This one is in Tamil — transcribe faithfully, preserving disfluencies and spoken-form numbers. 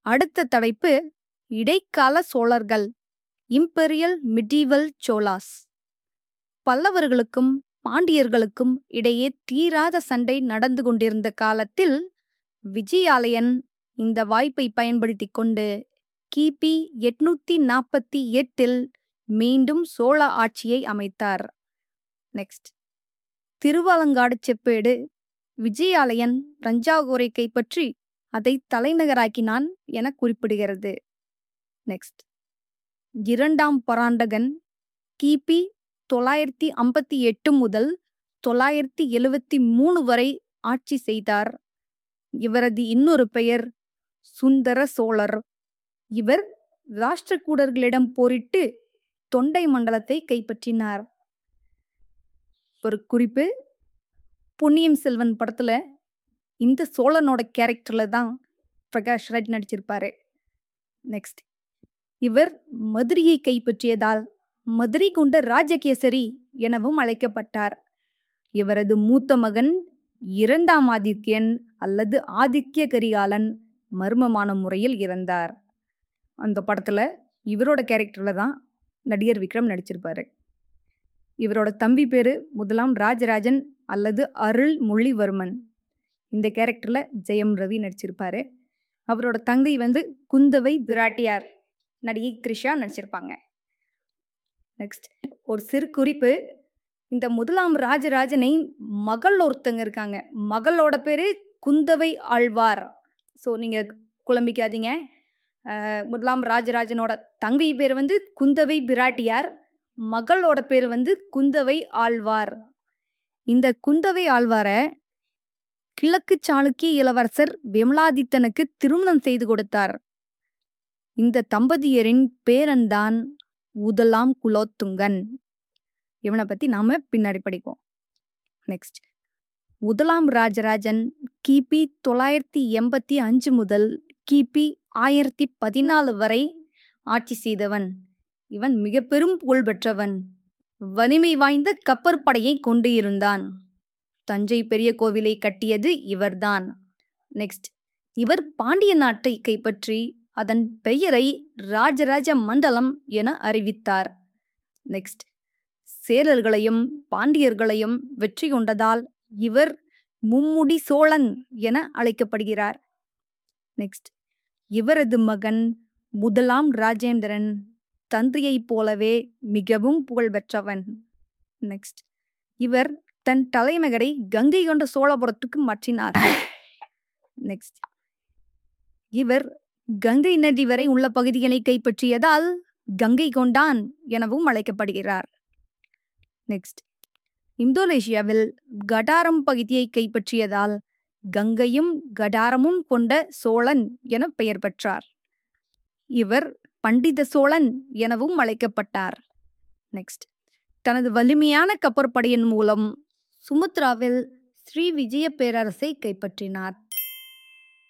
அடுத்த தலைப்பு இடைக்கால சோழர்கள், இம்பீரியல் மிடீவல் சோலாஸ். பல்லவர்களுக்கும் பாண்டியர்களுக்கும் இடையே தீராத சண்டை நடந்து கொண்டிருந்த காலத்தில் விஜயாலயன் இந்த வாய்ப்பை பயன்படுத்திக் கொண்டு கிபி எட்நூத்தி நாற்பத்தி எட்டில் மீண்டும் சோழ ஆட்சியை அமைத்தார். நெக்ஸ்ட், திருவாலங்காடு செப்பேடு விஜயாலயன் தஞ்சாவூரை கைப்பற்றி அதை தலைநகராக்கினான் என குறிப்பிடுகிறது. நெக்ஸ்ட், இரண்டாம் பராந்தகன் கிபி தொள்ளாயிரத்தி ஐம்பத்தி எட்டு முதல் தொள்ளாயிரத்தி எழுவத்தி மூணு வரை ஆட்சி செய்தார். இவரது இன்னொரு பெயர் சுந்தர சோழர். இவர் ராஷ்டிரகூடர்களிடம் போரிட்டு தொண்டை மண்டலத்தை கைப்பற்றினார். ஒரு குறிப்பு, பொன்னியின் செல்வன் படத்துல இந்த சோழனோட கேரக்டர்ல தான் பிரகாஷ் ராஜ் நடிச்சிருப்பாரு. நெக்ஸ்ட், இவர் மதுரையை கைப்பற்றியதால் மதுரை கொண்ட ராஜகேசரி எனவும் அழைக்கப்பட்டார். இவரது மூத்த மகன் இரண்டாம் ஆதித்யன் அல்லது ஆதித்ய கரிகாலன் மர்மமான முறையில் இறந்தார். அந்த படத்துல இவரோட கேரக்டர்ல தான் நடிகர் விக்ரம் நடிச்சிருப்பாரு. இவரோட தம்பி பேரு முதலாம் ராஜராஜன் அல்லது அருள்மொழிவர்மன். இந்த கேரக்டர்ல ஜெயம் ரவி நடிச்சிருப்பாரு. அவரோட தங்கை வந்து குந்தவை பிராட்டியார், நடிகை த்ரிஷா நடிச்சிருப்பாங்க. நெக்ஸ்ட், ஒரு சிறு குறிப்பு, இந்த முதலாம் ராஜராஜனை மகள் ஒருத்தங்க இருக்காங்க. மகளோட பேரு குந்தவை ஆழ்வார். ஸோ நீங்க குழம்பிக்காதீங்க. முதலாம் ராஜராஜனோட தங்கை பேர் வந்து குந்தவை பிராட்டியார், மகளோட பேர் வந்து குந்தவை ஆழ்வார். இந்த குந்தவை ஆழ்வாரை கிழக்கு சாளுக்கிய இளவரசர் விமலாதித்தனுக்கு திருமணம் செய்து கொடுத்தார். இந்த தம்பதியரின் பேரன்தான் முதலாம் குலோத்துங்கன். இவனை பத்தி நாம பின்னாடி படிப்போம். நெக்ஸ்ட், முதலாம் ராஜராஜன் கிபி தொள்ளாயிரத்தி எண்பத்தி அஞ்சு முதல் கிபி ஆயிரத்தி பதினாலு வரை ஆட்சி செய்தவன். இவன் மிக பெரும் புகழ் பெற்றவன். வலிமை வாய்ந்த கப்பற்படையை கொண்டு இருந்தான். தஞ்சை பெரிய கோவிலை கட்டியது இவர்தான். நெக்ஸ்ட், இவர் பாண்டிய நாட்டை கைப்பற்றி அதன் பெயரை ராஜராஜ மண்டலம் என அறிவித்தார். நெக்ஸ்ட், சேரர்களையும் பாண்டியர்களையும் வெற்றி கொண்டதால் இவர் மும்முடி சோழன் என அழைக்கப்படுகிறார். நெக்ஸ்ட், இவரது மகன் முதலாம் ராஜேந்திரன் தந்தையைப் போலவே மிகவும் புகழ்பெற்றவன். நெக்ஸ்ட், இவர் தன் தலைநகரை கங்கை கொண்ட சோழபுரத்துக்கு மாற்றினார். நெக்ஸ்ட், இவர் கங்கை நதி வரை உள்ள பகுதிகளை கைப்பற்றியதால் கங்கை கொண்டான் எனவும் அழைக்கப்படுகிறார். நெக்ஸ்ட், இந்தோனேஷியாவில் கடாரம் பகுதியை கைப்பற்றியதால் கங்கையும் கடாரமும் கொண்ட சோழன் என பெயர் பெற்றார். இவர் பண்டித சோழன் எனவும் அழைக்கப்பட்டார். நெக்ஸ்ட், தனது வலிமையான கப்பற்படையின் மூலம் சுமத்ராவில் ஸ்ரீ விஜய பேரரசை கைப்பற்றினார்.